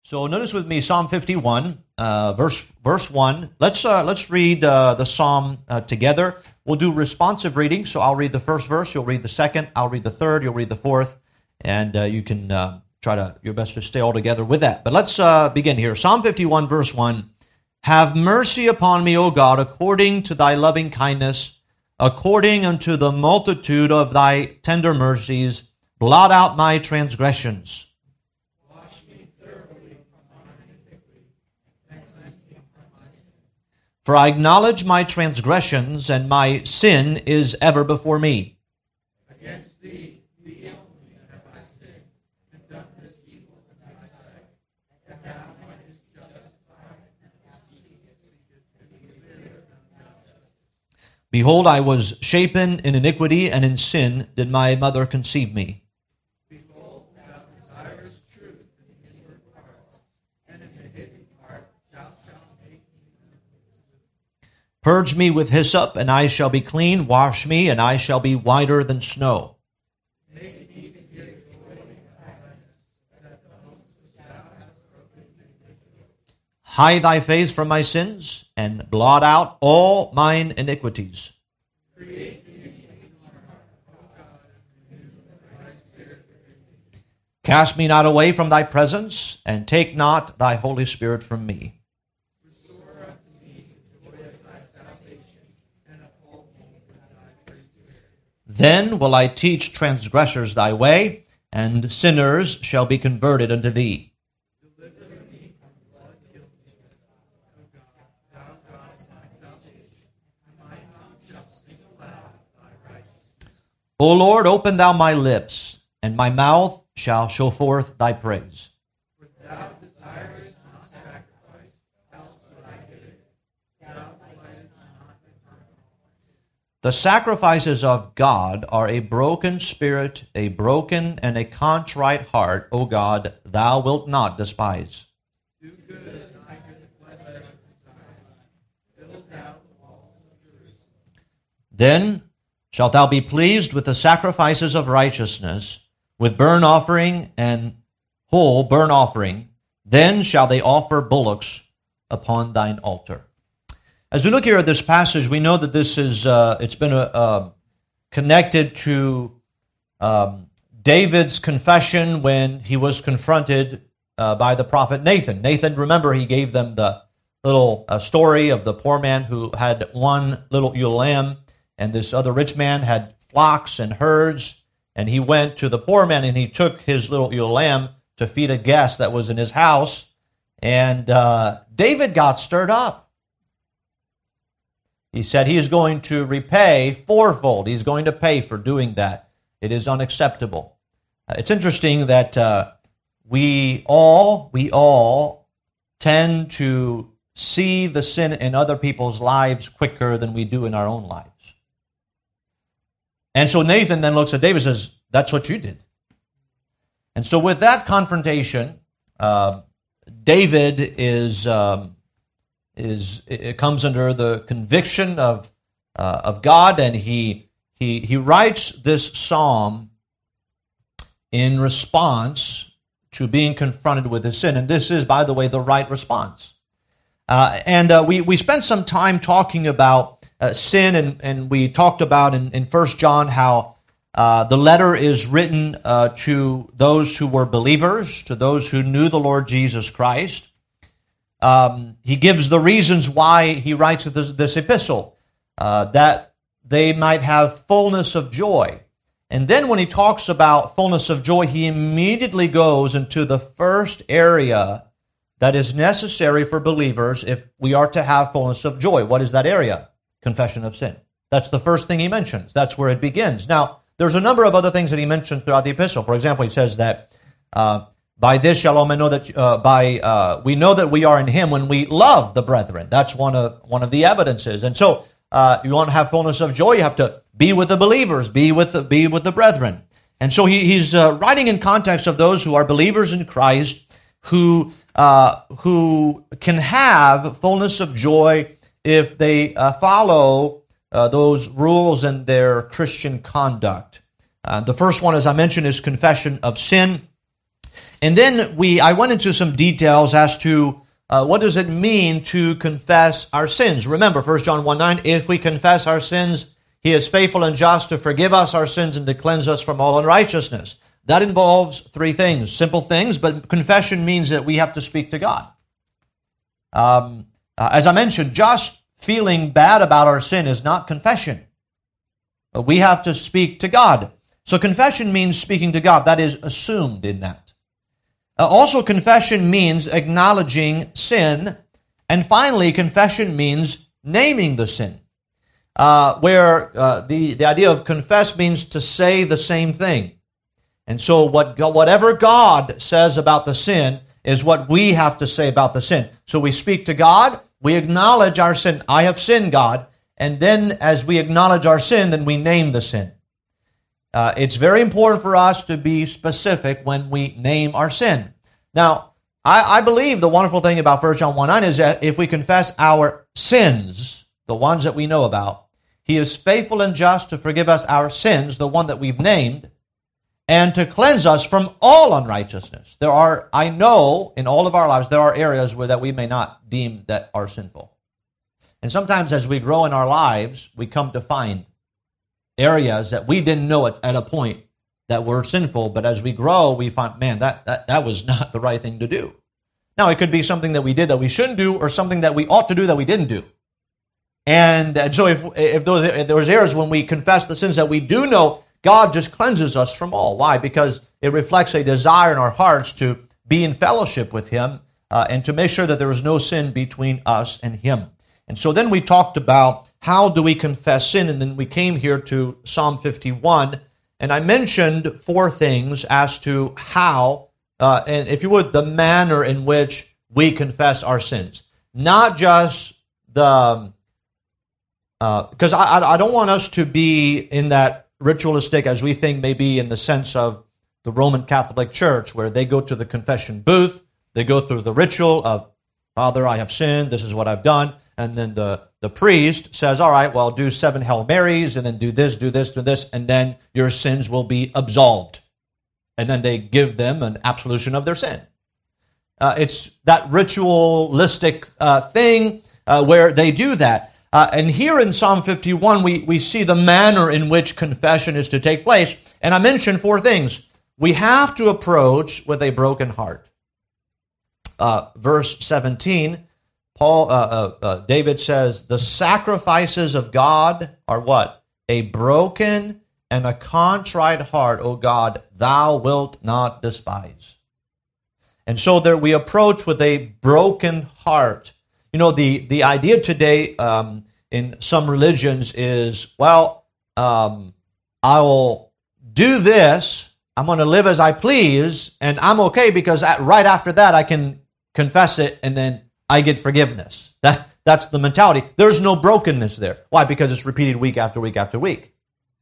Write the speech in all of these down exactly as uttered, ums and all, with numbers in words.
So notice with me Psalm fifty-one, uh, verse verse one. Let's uh, let's read uh, the psalm uh, together. We'll do responsive reading. So I'll read the first verse, you'll read the second, I'll read the third, you'll read the fourth, and uh, you can uh, try to your best to stay all together with that. But let's uh, begin here. Psalm fifty-one, verse one. Have mercy upon me, O God, according to thy loving kindness, according unto the multitude of thy tender mercies, blot out my transgressions. For I acknowledge my transgressions, and my sin is ever before me. Against thee, thee only, have I sinned, and done this evil in thy sight, that thou mightest justify and Behold, I was shapen in iniquity, and in sin did my mother conceive me. Behold, thou desirest truth in the inward parts, and in the hidden part thou shalt make me. Purge me with hyssop, and I shall be clean. Wash me, and I shall be whiter than snow. Make me to hear joy and gladness, that the homes which thou hast broken may rejoice. Hide thy face from my sins, and blot out all mine iniquities. Create in me a clean heart, O God, and renew the right spirit within me. Cast me not away from thy presence, and take not thy Holy Spirit from me. Restore unto me the joy of thy salvation, and uphold me with thy free spirit. Then will I teach transgressors thy way, and sinners shall be converted unto thee. Deliver me from blood guiltiness, O God, thou God is my salvation, and my tongue shall sing aloud thy righteousness. O Lord, open thou my lips, and my mouth shall show forth thy praise. For thou desirest not sacrifice, else would I give it. Thou delightest not in burnt offering. The sacrifices of God are a broken spirit, a broken and a contrite heart, O God, thou wilt not despise. Do good, and I could have fled better to Zion. Build thou the walls of Jerusalem. Then shalt thou be pleased with the sacrifices of righteousness, with burnt offering and whole burnt offering. Then shall they offer bullocks upon thine altar. As we look here at this passage, we know that this is, uh, it's been uh, uh, connected to um, David's confession when he was confronted uh, by the prophet Nathan. Nathan, remember, he gave them the little uh, story of the poor man who had one little ewe lamb, and this other rich man had flocks and herds, and he went to the poor man and he took his little ewe lamb to feed a guest that was in his house, and uh, David got stirred up. He said he is going to repay fourfold. He's going to pay for doing that. It is unacceptable. Uh, it's interesting that uh, we all, we all tend to see the sin in other people's lives quicker than we do in our own lives. And so Nathan then looks at David and says, that's what you did. And so with that confrontation, uh, David is... Um, is it comes under the conviction of uh, of God, and he he he writes this psalm in response to being confronted with his sin, and this is, by the way, the right response. Uh, and uh, we we spent some time talking about uh, sin, and and we talked about in in First John how uh, the letter is written uh, to those who were believers, to those who knew the Lord Jesus Christ. Um, he gives the reasons why he writes this, this epistle, uh, that they might have fullness of joy. And then when he talks about fullness of joy, he immediately goes into the first area that is necessary for believers if we are to have fullness of joy. What is that area? Confession of sin. That's the first thing he mentions. That's where it begins. Now, there's a number of other things that he mentions throughout the epistle. For example, he says that uh, By this shall all men know that uh, by uh, we know that we are in Him when we love the brethren. That's one of one of the evidences. And so, uh, you want to have fullness of joy, you have to be with the believers, be with the, be with the brethren. And so he, he's uh, writing in context of those who are believers in Christ, who uh, who can have fullness of joy if they uh, follow uh, those rules in their Christian conduct. Uh, the first one, as I mentioned, is confession of sin. And then we, I went into some details as to uh, what does it mean to confess our sins. Remember, First John one nine, if we confess our sins, He is faithful and just to forgive us our sins and to cleanse us from all unrighteousness. That involves three things, simple things, but confession means that we have to speak to God. Um, uh, as I mentioned, just feeling bad about our sin is not confession. But we have to speak to God. So confession means speaking to God. That is assumed in that. Uh, also, confession means acknowledging sin. And finally, confession means naming the sin. Uh, where uh, the, the idea of confess means to say the same thing. And so what whatever God says about the sin is what we have to say about the sin. So we speak to God, we acknowledge our sin. I have sinned, God. And then as we acknowledge our sin, then we name the sin. Uh, it's very important for us to be specific when we name our sin. Now, I, I believe the wonderful thing about First John one nine is that if we confess our sins, the ones that we know about, He is faithful and just to forgive us our sins, the one that we've named, and to cleanse us from all unrighteousness. There are, I know, in all of our lives, there are areas where that we may not deem that are sinful. And sometimes as we grow in our lives, we come to find areas that we didn't know at, at a point that were sinful, but as we grow, we find, man, that, that, that was not the right thing to do. Now, it could be something that we did that we shouldn't do, or something that we ought to do that we didn't do. And, and so if, if, those, if there was areas when we confess the sins that we do know, God just cleanses us from all. Why? Because it reflects a desire in our hearts to be in fellowship with Him uh, and to make sure that there is no sin between us and Him. And so then we talked about how do we confess sin, and then we came here to Psalm fifty-one, and I mentioned four things as to how, uh, and if you would, the manner in which we confess our sins. Not just the, because uh, I, I don't want us to be in that ritualistic, as we think maybe in the sense of the Roman Catholic Church, where they go to the confession booth, they go through the ritual of, Father, I have sinned, this is what I've done, and then the, the priest says, all right, well, do seven Hail Marys, and then do this, do this, do this, and then your sins will be absolved. And then they give them an absolution of their sin. Uh, it's that ritualistic uh, thing uh, where they do that. Uh, and here in Psalm fifty-one, we, we see the manner in which confession is to take place. And I mentioned four things. We have to approach with a broken heart. Uh, verse seventeen, Paul, uh, uh, uh, David says, the sacrifices of God are what? A broken and a contrite heart, O God, thou wilt not despise. And so there we approach with a broken heart. You know, the, the idea today um, in some religions is, well, um, I will do this, I'm going to live as I please, and I'm okay because at, right after that I can confess it and then I get forgiveness. That That's the mentality. There's no brokenness there. Why? Because it's repeated week after week after week.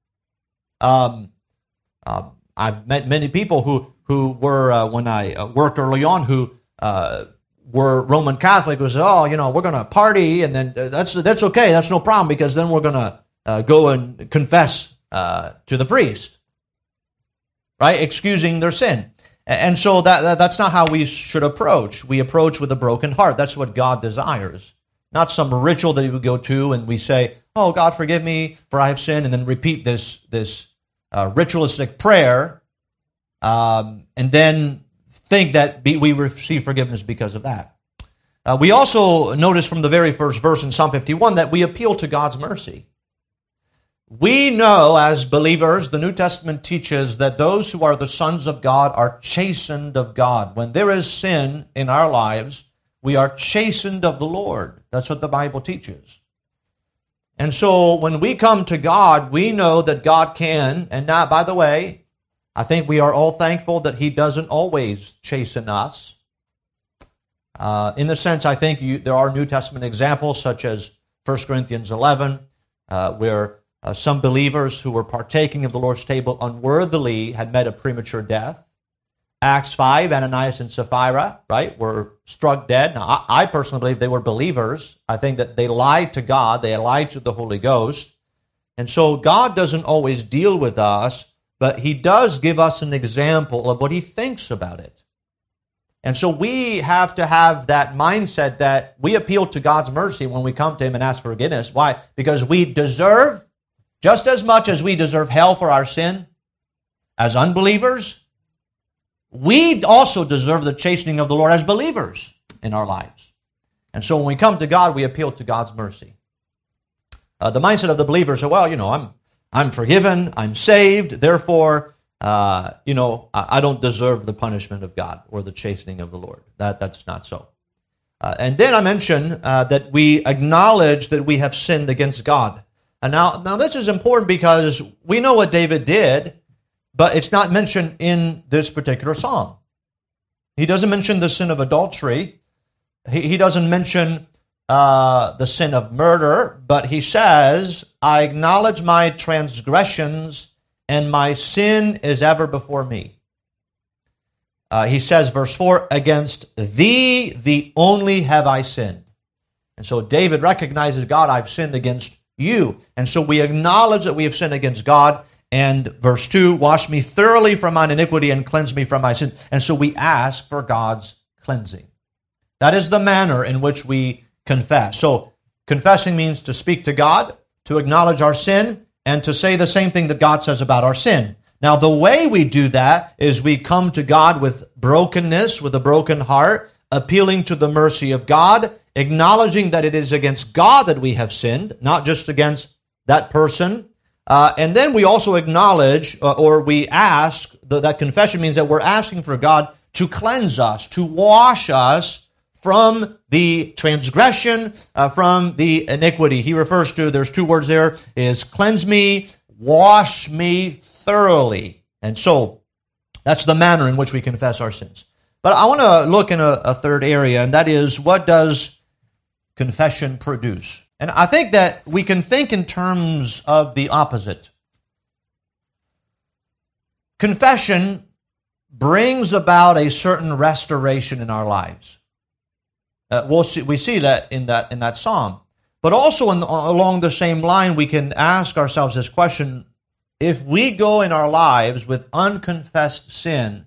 Um, uh, I've met many people who, who were, uh, when I uh, worked early on, who uh, were Roman Catholic, was, oh, you know, we're going to party, and then uh, that's that's okay, that's no problem, because then we're going to uh, go and confess uh, to the priest, right? Excusing their sin. And so that, that that's not how we should approach. We approach with a broken heart. That's what God desires. Not some ritual that we go to and we say, oh, God, forgive me, for I have sinned, and then repeat this, this uh, ritualistic prayer, um, and then think that we receive forgiveness because of that. Uh, we also notice from the very first verse in Psalm fifty-one that we appeal to God's mercy. We know as believers, the New Testament teaches that those who are the sons of God are chastened of God. When there is sin in our lives, we are chastened of the Lord. That's what the Bible teaches. And so when we come to God, we know that God can, and now, by the way, I think we are all thankful that He doesn't always chasten us. Uh, in the sense, I think you, there are New Testament examples, such as First Corinthians eleven, uh, where uh, some believers who were partaking of the Lord's table unworthily had met a premature death. Acts five, Ananias and Sapphira, right, were struck dead. Now, I, I personally believe they were believers. I think that they lied to God. They lied to the Holy Ghost. And so God doesn't always deal with us, but He does give us an example of what He thinks about it. And so we have to have that mindset that we appeal to God's mercy when we come to Him and ask for forgiveness. Why? Because we deserve, just as much as we deserve hell for our sin, as unbelievers, we also deserve the chastening of the Lord as believers in our lives. And so when we come to God, we appeal to God's mercy. Uh, the mindset of the believer is, well, you know, I'm I'm forgiven, I'm saved, therefore, uh, you know, I, I don't deserve the punishment of God or the chastening of the Lord. That That's not so. Uh, and then I mentioned uh, that we acknowledge that we have sinned against God. And now, now this is important because we know what David did, but it's not mentioned in this particular psalm. He doesn't mention the sin of adultery. He, he doesn't mention uh, the sin of murder, but he says, I acknowledge my transgressions and my sin is ever before me. Uh, he says, verse four, against thee, the only have I sinned. And so David recognizes, God, I've sinned against you. And so we acknowledge that we have sinned against God. And verse two, wash me thoroughly from mine iniquity and cleanse me from my sin. And so we ask for God's cleansing. That is the manner in which we confess. So confessing means to speak to God, to acknowledge our sin, and to say the same thing that God says about our sin. Now, the way we do that is we come to God with brokenness, with a broken heart, appealing to the mercy of God, acknowledging that it is against God that we have sinned, not just against that person. Uh, and then we also acknowledge, uh, or we ask, the, that confession means that we're asking for God to cleanse us, to wash us from the transgression, uh, from the iniquity. He refers to, there's two words there, is cleanse me, wash me thoroughly. And so that's the manner in which we confess our sins. But I want to look in a, a third area, and that is, what does confession produce? And I think that we can think in terms of the opposite. Confession brings about a certain restoration in our lives. Uh, we'll see, we see that in that in that psalm. But also in, along the same line, we can ask ourselves this question: if we go in our lives with unconfessed sin,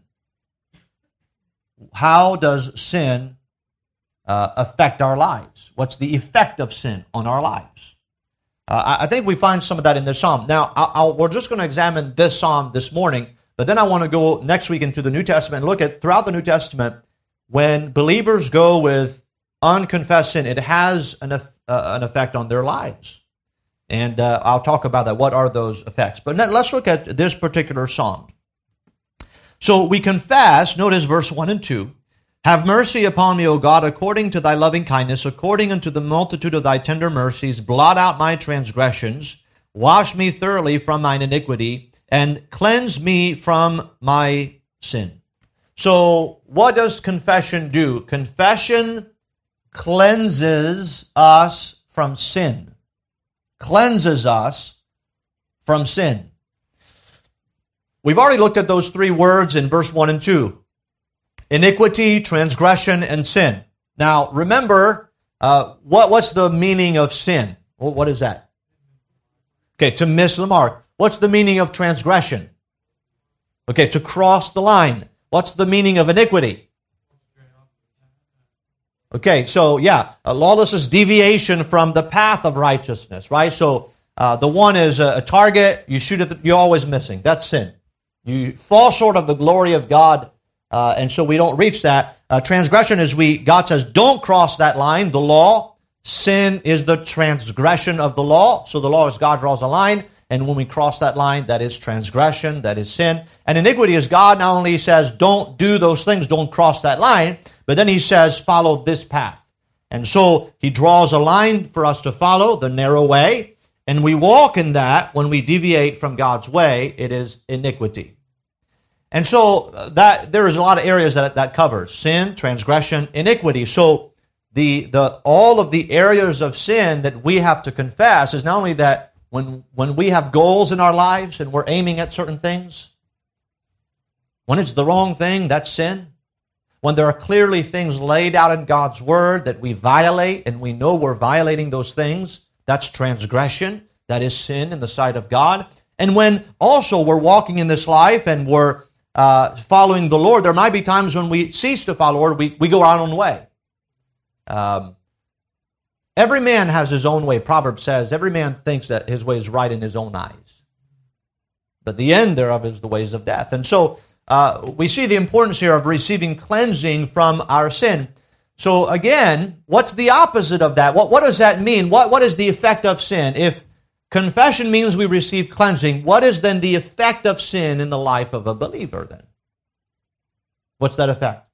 how does sin uh, affect our lives? What's the effect of sin on our lives? Uh, I think we find some of that in this psalm. Now, I'll, I'll, we're just going to examine this psalm this morning, but then I want to go next week into the New Testament and look at, throughout the New Testament, when believers go with unconfessed sin, it has an, uh, an effect on their lives. And uh, I'll talk about that. What are those effects? But let's look at this particular psalm. So we confess, notice verse one and two, have mercy upon me, O God, according to thy loving kindness, according unto the multitude of thy tender mercies, blot out my transgressions, wash me thoroughly from mine iniquity, and cleanse me from my sin. So what does confession do? Confession cleanses us from sin. Cleanses us from sin. We've already looked at those three words in verse one and two. Iniquity, transgression, and sin. Now, remember, uh, what, what's the meaning of sin? Well, what is that? Okay, to miss the mark. What's the meaning of transgression? Okay, to cross the line. What's the meaning of iniquity? Okay, so yeah, a lawlessness, deviation from the path of righteousness, right? So uh, the one is a, a target, you shoot at, the, you're always missing. That's sin. You fall short of the glory of God, uh, and so we don't reach that. Uh, transgression is we, God says, don't cross that line, the law. Sin is the transgression of the law. So the law is God draws a line, and when we cross that line, that is transgression, that is sin. And iniquity is God not only says, don't do those things, don't cross that line, but then he says, follow this path. And so he draws a line for us to follow, the narrow way, and we walk in that. When we deviate from God's way, it is iniquity. And so that there is a lot of areas that that covers: sin, transgression, iniquity. So the the all of the areas of sin that we have to confess is not only that when when we have goals in our lives and we're aiming at certain things, when it's the wrong thing, that's sin. When there are clearly things laid out in God's Word that we violate and we know we're violating those things, that's transgression, that is sin in the sight of God. And when also we're walking in this life and we're uh, following the Lord. There might be times when we cease to follow the Lord, we, we go our own way. Um, every man has his own way. Proverbs says, every man thinks that his way is right in his own eyes. But the end thereof is the ways of death. And so uh, we see the importance here of receiving cleansing from our sin. So again, what's the opposite of that? What, what does that mean? What, what is the effect of sin? If confession means we receive cleansing, what is then the effect of sin in the life of a believer then? What's that effect?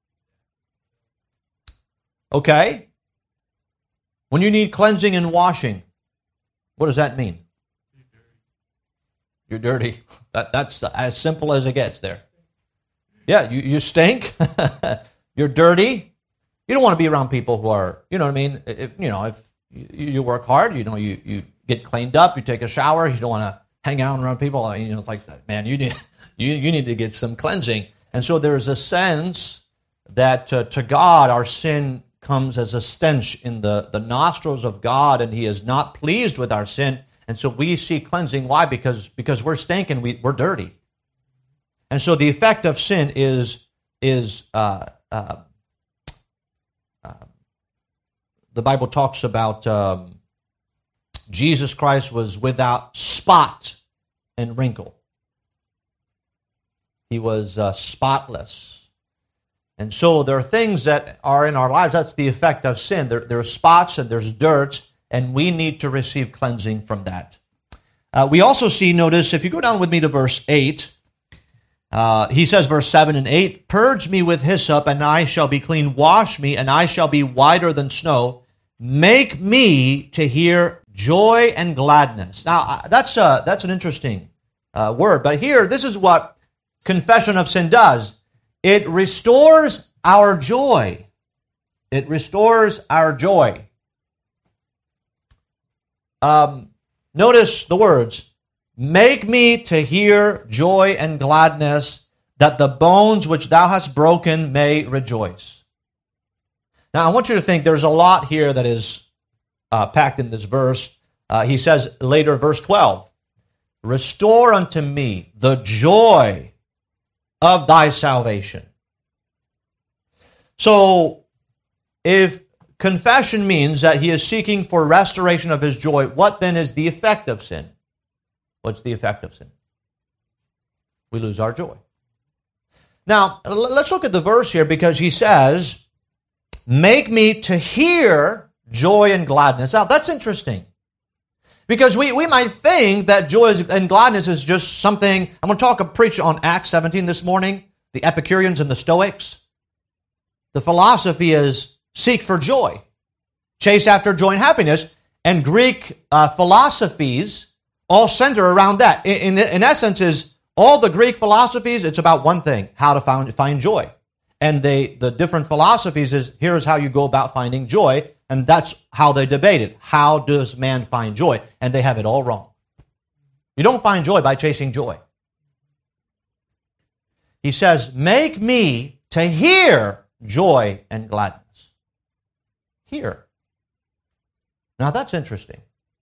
Okay. When you need cleansing and washing, what does that mean? You're dirty. That, that's as simple as it gets there. Yeah, you, you stink. You're dirty. You don't want to be around people who are, you know what I mean? If, you know, if you, you work hard, you know, you, you get cleaned up, you take a shower, you don't want to hang out around people. You know, it's like, man, you need, you, you need to get some cleansing. And so there's a sense that uh, to God, our sin comes as a stench in the, the nostrils of God, and He is not pleased with our sin. And so we seek cleansing. Why? Because, because we're stinking, we, we're dirty. And so the effect of sin is, is uh, uh, uh, the Bible talks about um, Jesus Christ was without spot and wrinkle. He was uh, spotless. And so there are things that are in our lives, that's the effect of sin. There, there are spots and there's dirt, and we need to receive cleansing from that. Uh, we also see, notice, if you go down with me to verse eight, uh, he says, verse seven and eight, "Purge me with hyssop, and I shall be clean. Wash me, and I shall be whiter than snow. Make me to hear joy and gladness." Now, that's a, that's an interesting uh, word, but here, this is what confession of sin does. It restores our joy. It restores our joy. Um, notice the words, "Make me to hear joy and gladness, that the bones which thou hast broken may rejoice." Now, I want you to think there's a lot here that is uh, packed in this verse. Uh, he says later, verse twelve, "Restore unto me the joy of thy salvation." So, if confession means that he is seeking for restoration of his joy, what then is the effect of sin? What's the effect of sin? We lose our joy. Now, let's look at the verse here, because he says, "Make me to hear joy and gladness." Now, that's interesting. Because we, we might think that joy and gladness is just something. I'm going to talk a preach on Acts seventeen this morning, the Epicureans and the Stoics. The philosophy is seek for joy, chase after joy and happiness, and Greek uh, philosophies all center around that. In, in, in essence, is all the Greek philosophies, it's about one thing, how to find, find joy. And they, the different philosophies is, here's how you go about finding joy, and that's how they debate it. How does man find joy? And they have it all wrong. You don't find joy by chasing joy. He says, "Make me to hear joy and gladness." Hear. Now that's interesting.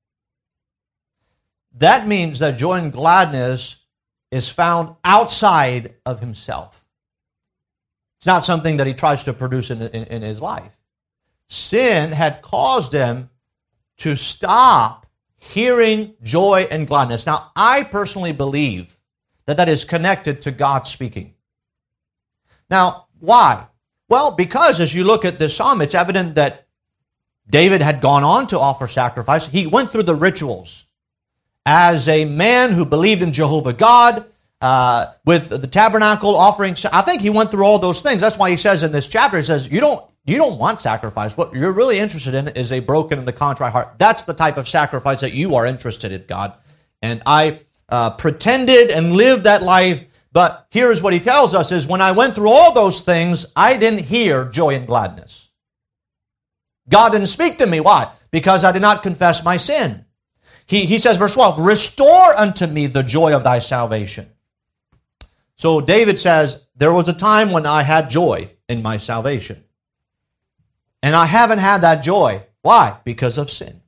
That means that joy and gladness is found outside of himself. It's not something that he tries to produce in, in, in his life. Sin had caused him to stop hearing joy and gladness. Now, I personally believe that that is connected to God speaking. Now, why? Well, because as you look at this psalm, it's evident that David had gone on to offer sacrifice. He went through the rituals as a man who believed in Jehovah God, uh, with the tabernacle offering. I think he went through all those things. That's why he says in this chapter, he says, you don't, you don't want sacrifice. What you're really interested in is a broken and a contrite heart. That's the type of sacrifice that you are interested in, God. And I uh, pretended and lived that life. But here's what he tells us is when I went through all those things, I didn't hear joy and gladness. God didn't speak to me. Why? Because I did not confess my sin. He, he says, verse twelve, "Restore unto me the joy of thy salvation." So David says, there was a time when I had joy in my salvation. And I haven't had that joy. Why? Because of sin.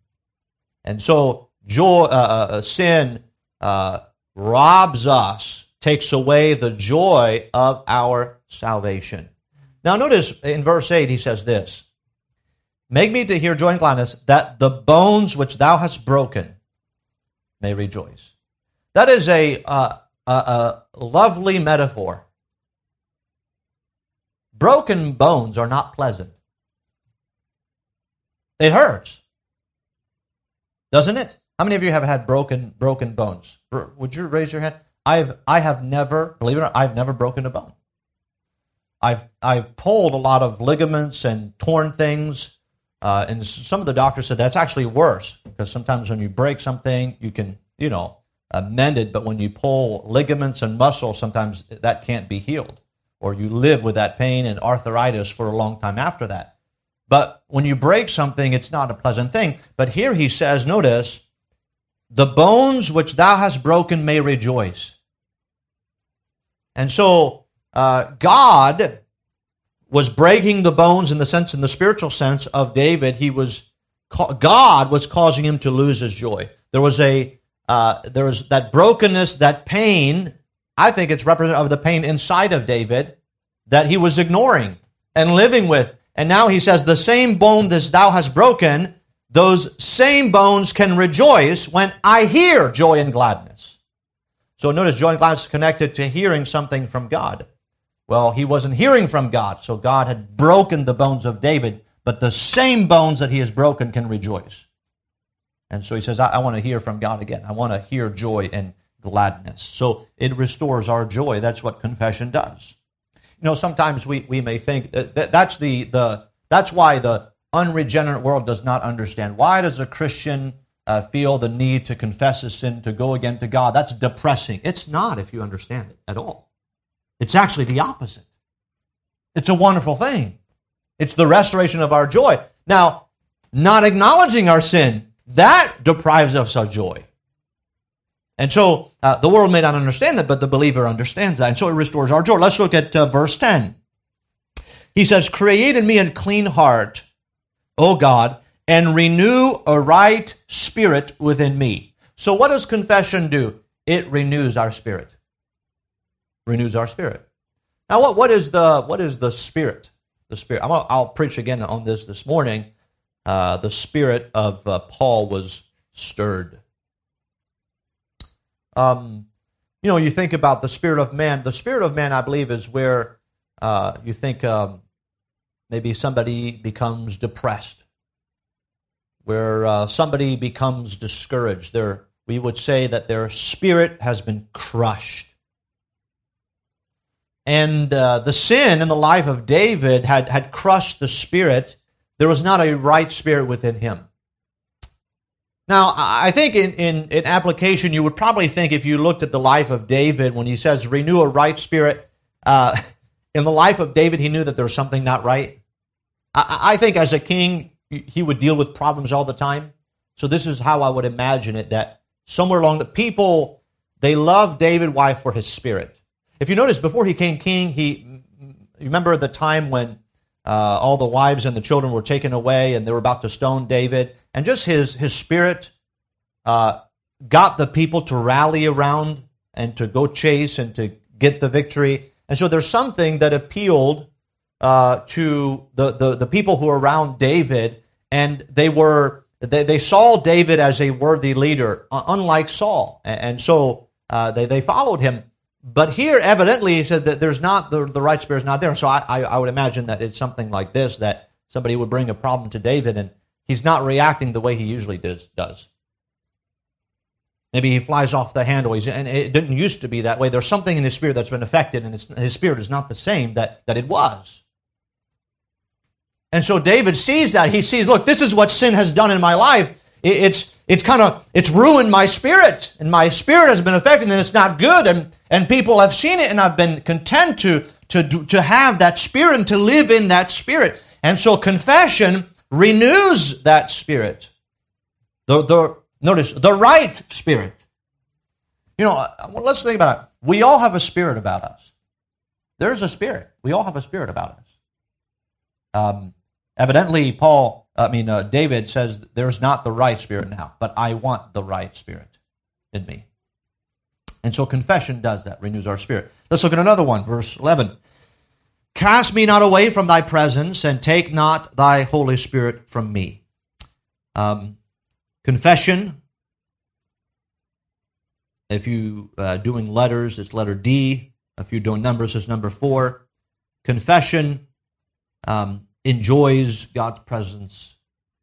And so joy, uh, uh, sin uh, robs us takes away the joy of our salvation. Now notice in verse eight he says this, make me to hear joy and gladness, that the bones which thou hast broken may rejoice. That is a, uh, a, a lovely metaphor. Broken bones are not pleasant. It hurts, doesn't it? How many of you have had broken broken bones? Would you raise your hand? I've I have never, believe it or not, I've never broken a bone. I've I've pulled a lot of ligaments and torn things, uh, and some of the doctors said that's actually worse because sometimes when you break something, you can you know uh, mend it, but when you pull ligaments and muscle, sometimes that can't be healed, or you live with that pain and arthritis for a long time after that. But when you break something, it's not a pleasant thing. But here he says, notice, the bones which thou hast broken may rejoice. And so uh, God was breaking the bones in the sense, in the spiritual sense of David. He was God was causing him to lose his joy. There was a uh, there was that brokenness, that pain. I think it's representative of the pain inside of David that he was ignoring and living with. And now he says, the same bone that thou hast broken, those same bones can rejoice when I hear joy and gladness. So notice joy and gladness is connected to hearing something from God. Well, he wasn't hearing from God, so God had broken the bones of David, but the same bones that he has broken can rejoice. And so he says, I, I want to hear from God again. I want to hear joy and gladness. So it restores our joy. That's what confession does. You know, sometimes we, we may think that, that that's the, the that's why the unregenerate world does not understand. Why does a Christian uh, feel the need to confess his sin, to go again to God? That's depressing. It's not if you understand it at all. It's actually the opposite. It's a wonderful thing. It's the restoration of our joy. Now, not acknowledging our sin, that deprives us of joy. And so uh, the world may not understand that, but the believer understands that. And so it restores our joy. Let's look at uh, verse ten. He says, create in me a clean heart, O God, and renew a right spirit within me. So what does confession do? It renews our spirit. Renews our spirit. Now, what, what is the what is the spirit? The spirit. I'm, I'll preach again on this this morning. Uh, the spirit of uh, Paul was stirred. Um, you know, you think about the spirit of man. The spirit of man, I believe, is where uh, you think um, maybe somebody becomes depressed, where uh, somebody becomes discouraged. Their, we would say that their spirit has been crushed. And uh, the sin in the life of David had, had crushed the spirit. There was not a right spirit within him. Now, I think in, in, in application, you would probably think if you looked at the life of David, when he says, renew a right spirit, uh, in the life of David, he knew that there was something not right. I, I think as a king, he would deal with problems all the time. So this is how I would imagine it, that somewhere along the people, they loved David. Why? For his spirit. If you notice, before he became king, he remember the time when uh, all the wives and the children were taken away and they were about to stone David, and just his his spirit uh, got the people to rally around and to go chase and to get the victory. And so there's something that appealed uh, to the, the the people who were around David, and they were they, they saw David as a worthy leader, unlike Saul, and so uh, they they followed him. But here, evidently, he said that there's not the, the right spirit is not there. So I, I, I would imagine that it's something like this, that somebody would bring a problem to David, and he's not reacting the way he usually does. does. Maybe he flies off the handle, he's, and it didn't used to be that way. There's something in his spirit that's been affected, and it's, his spirit is not the same that, that it was. And so David sees that. He sees, look, this is what sin has done in my life. It, it's it's kind of, it's ruined my spirit, and my spirit has been affected, and it's not good, and, and people have seen it, and I've been content to, to, to have that spirit and to live in that spirit. And so confession renews that spirit. The, the, notice, the right spirit. You know, let's think about it. We all have a spirit about us. There's a spirit. We all have a spirit about us. Um, evidently, Paul, I mean, uh, David says, there's not the right spirit now, but I want the right spirit in me. And so confession does that, renews our spirit. Let's look at another one, verse eleven. Cast me not away from thy presence, and take not thy Holy Spirit from me. Um, confession, if you uh, doing letters, it's letter D. If you're doing numbers, it's number four. Confession um, enjoys God's presence.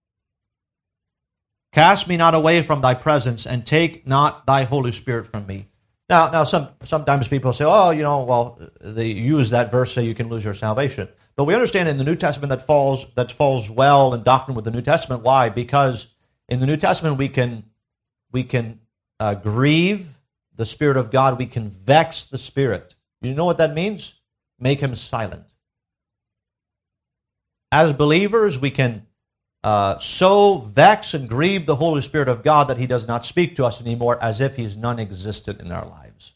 Cast me not away from thy presence, and take not thy Holy Spirit from me. Now, now, some sometimes people say, "Oh, you know, well, they use that verse so you can lose your salvation." But we understand in the New Testament that falls that falls well in doctrine with the New Testament. Why? Because in the New Testament we can we can uh, grieve the Spirit of God. We can vex the Spirit. You know what that means? Make him silent. As believers, we can uh, so vex and grieve the Holy Spirit of God that he does not speak to us anymore, as if he's non-existent in our lives.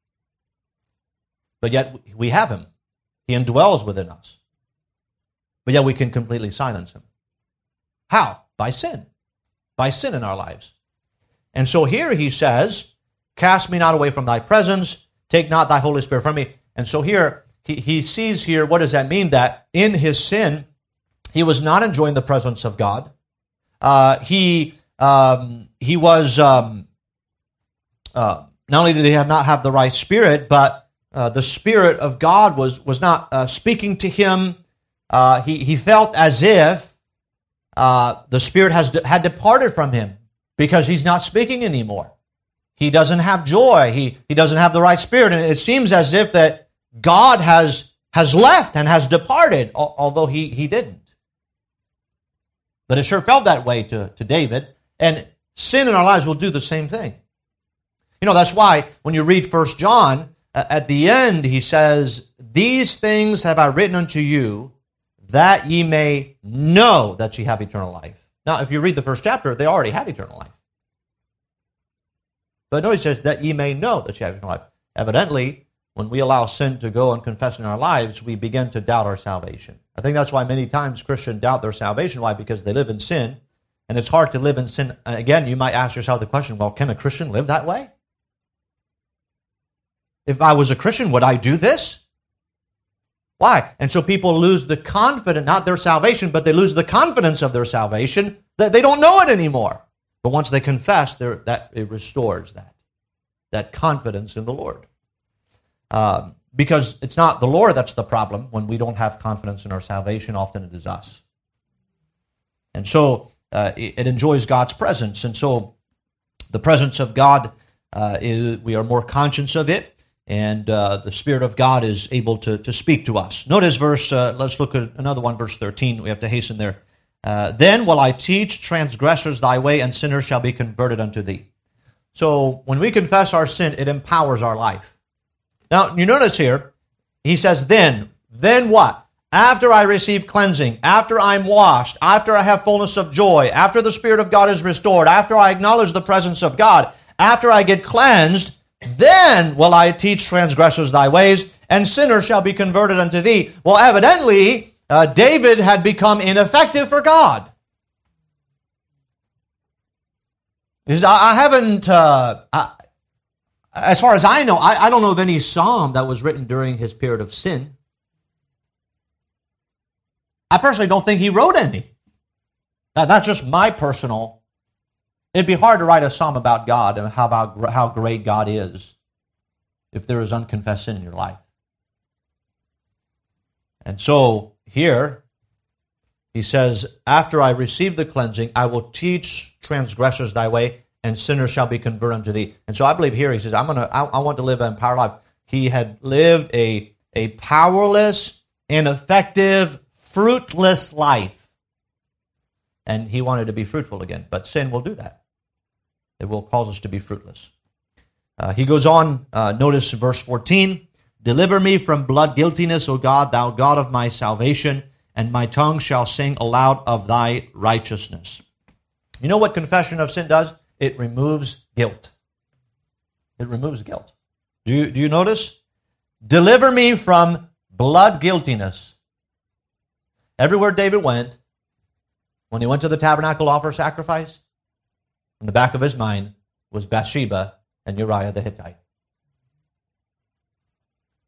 But yet we have him. He indwells within us. But yet we can completely silence him. How? By sin. By sin in our lives. And so here he says, cast me not away from thy presence, take not thy Holy Spirit from me. And so here, he, he sees here, what does that mean? That in his sin, he was not enjoying the presence of God. Uh, he um, he was, um, uh, not only did he have not have the right spirit, but uh, the Spirit of God was, was not uh, speaking to him. Uh, he, he felt as if uh, the Spirit has had departed from him because he's not speaking anymore. He doesn't have joy. He, he doesn't have the right spirit. And it seems as if that God has, has left and has departed, although he, he didn't. But it sure felt that way to, to David. And sin in our lives will do the same thing. You know, that's why when you read First John, uh, at the end he says, these things have I written unto you, that ye may know that ye have eternal life. Now, if you read the first chapter, they already had eternal life. But notice it says that ye may know that ye have eternal life. Evidently, when we allow sin to go and confess in our lives, we begin to doubt our salvation. I think that's why many times Christians doubt their salvation. Why? Because they live in sin, and it's hard to live in sin. And again, you might ask yourself the question, well, can a Christian live that way? If I was a Christian, would I do this? Why? And so people lose the confidence, not their salvation, but they lose the confidence of their salvation, that they don't know it anymore. But once they confess, that it restores that, that confidence in the Lord. Um, because it's not the Lord that's the problem. When we don't have confidence in our salvation, often it is us. And so uh, it, it enjoys God's presence. And so the presence of God, uh, is, we are more conscious of it. And uh, the Spirit of God is able to, to speak to us. Notice verse, uh, let's look at another one, verse thirteen. We have to hasten there. Uh, then will I teach transgressors thy way, and sinners shall be converted unto thee. So when we confess our sin, it empowers our life. Now, you notice here, he says, then. Then what? After I receive cleansing, after I'm washed, after I have fullness of joy, after the Spirit of God is restored, after I acknowledge the presence of God, after I get cleansed, then will I teach transgressors thy ways, and sinners shall be converted unto thee. Well, evidently, uh, David had become ineffective for God. He says, I, I haven't, uh, I, as far as I know, I, I don't know of any psalm that was written during his period of sin. I personally don't think he wrote any. Now, that's just my personal. It'd be hard to write a psalm about God and how about how great God is if there is unconfessed sin in your life. And so here he says, after I receive the cleansing, I will teach transgressors thy way, and sinners shall be converted unto thee. And so I believe here he says, I'm gonna I, I want to live an empowered life. He had lived a, a powerless, ineffective, fruitless life. And he wanted to be fruitful again. But sin will do that. It will cause us to be fruitless. Uh, he goes on, uh, notice verse fourteen, deliver me from blood guiltiness, O God, thou God of my salvation, and my tongue shall sing aloud of thy righteousness. You know what confession of sin does? It removes guilt. It removes guilt. Do you, do you notice? Deliver me from blood guiltiness. Everywhere David went, when he went to the tabernacle to offer sacrifice, in the back of his mind was Bathsheba and Uriah the Hittite.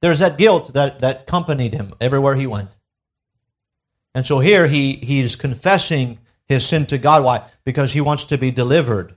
There's that guilt that, that accompanied him everywhere he went. And so here he, he's confessing his sin to God. Why? Because he wants to be delivered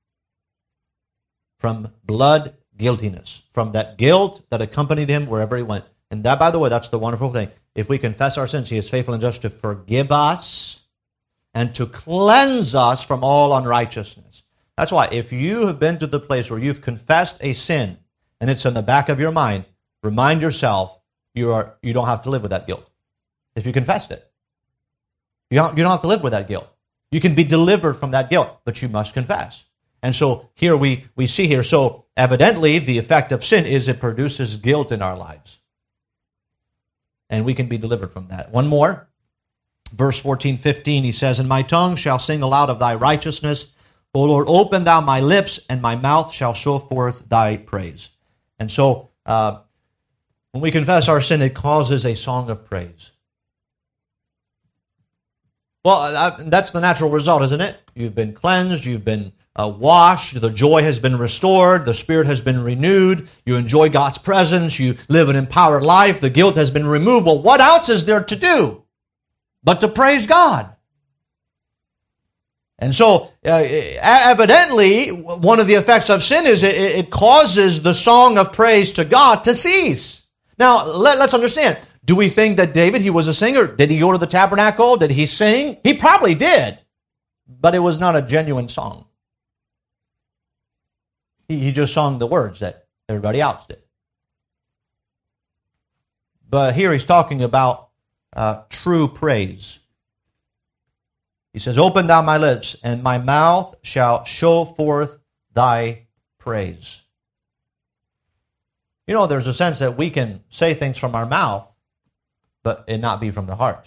from blood guiltiness, from that guilt that accompanied him wherever he went. And that, by the way, that's the wonderful thing. If we confess our sins, he is faithful and just to forgive us and to cleanse us from all unrighteousness. That's why if you have been to the place where you've confessed a sin and it's in the back of your mind, remind yourself you are you don't have to live with that guilt. If you confessed it, you don't, you don't have to live with that guilt. You can be delivered from that guilt, but you must confess. And so here we, we see here, so evidently the effect of sin is it produces guilt in our lives. And we can be delivered from that. One more, verse fourteen, fifteen, he says, "And my tongue shall sing aloud of thy righteousness. O Lord, open thou my lips, and my mouth shall show forth thy praise." And so uh, when we confess our sin, it causes a song of praise. Well, uh, that's the natural result, isn't it? You've been cleansed, you've been uh, washed, the joy has been restored, the spirit has been renewed, you enjoy God's presence, you live an empowered life, the guilt has been removed. Well, what else is there to do but to praise God? And so, uh, evidently, one of the effects of sin is it, it causes the song of praise to God to cease. Now, let, let's understand. Do we think that David, he was a singer? Did he go to the tabernacle? Did he sing? He probably did. But it was not a genuine song. He, he just sung the words that everybody else did. But here he's talking about uh, true praise. He says, "Open thou my lips, and my mouth shall show forth thy praise." You know, there's a sense that we can say things from our mouth, but it not be from the heart.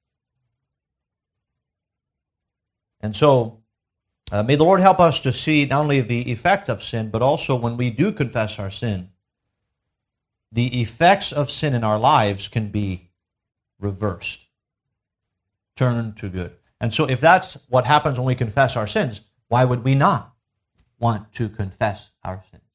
And so, uh, may the Lord help us to see not only the effect of sin, but also when we do confess our sin, the effects of sin in our lives can be reversed, turned to good. And so if that's what happens when we confess our sins, why would we not want to confess our sins?